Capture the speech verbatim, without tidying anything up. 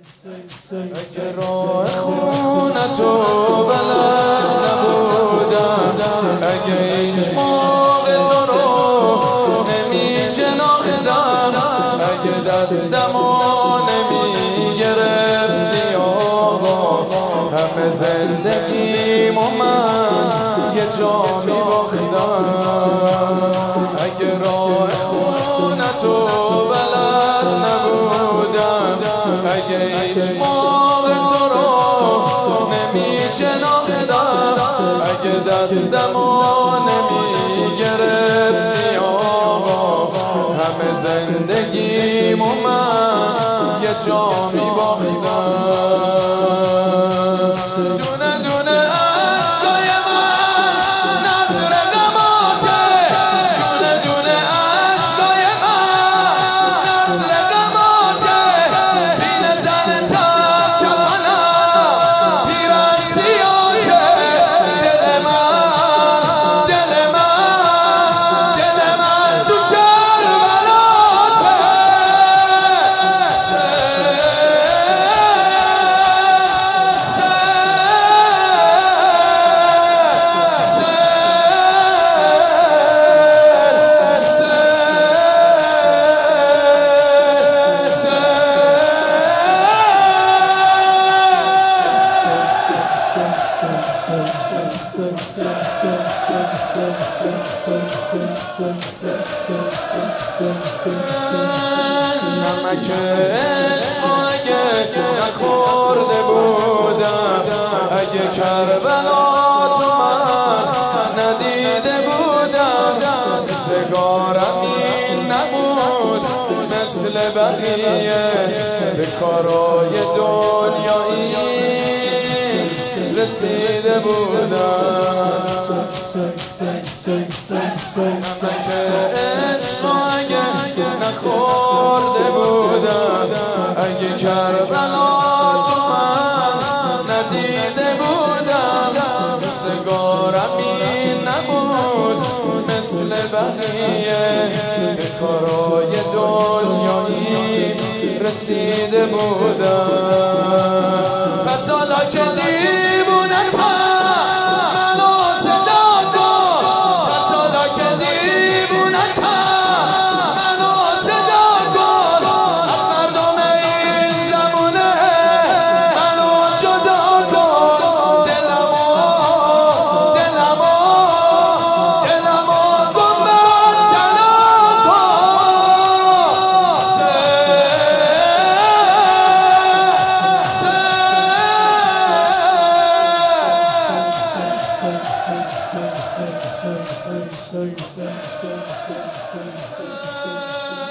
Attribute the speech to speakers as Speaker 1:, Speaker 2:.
Speaker 1: اگه راه خونه تو بلد نبودم، اگه هیچ موقع تو رو نمی شناختم، اگه دستمو نمی گرفتی آقا، همه زندگیمو من یه جا می باختم. اگه راه خونه تو بلد نبودم، اگه هیچ موقع تو رو نمی شناختم، اگه دستمو نمی گرفتی آقا، همه زندگیمو من یه جا می باختم. دونه دونه عشقای من نظر غماته، دونه دونه عشقای من نظر غماته، سینه زن تب کفنم پیرن سیاته، دل من دل من دل من تو کربلاته. نمک عشق اگه نخورده بودم، اگه کربلا تو من ندیده بودم، روزگارم این نبود مثل بقیه، به کارای دنیایی رسیده بودم. نمک عشق اگه نخورده بودم، اگه کربلا تو من ندیده بودم، روزگارم این نبود مثل بقیه، به کارای دنیایی رسیده بودم. پس حالا که دیوونتم منو صدا کن، پس حالا که دیوونتم منو صدا کن، از مردم این زمونه منو جدا کن، دلمو دلمو دلمو کن من تنها کن.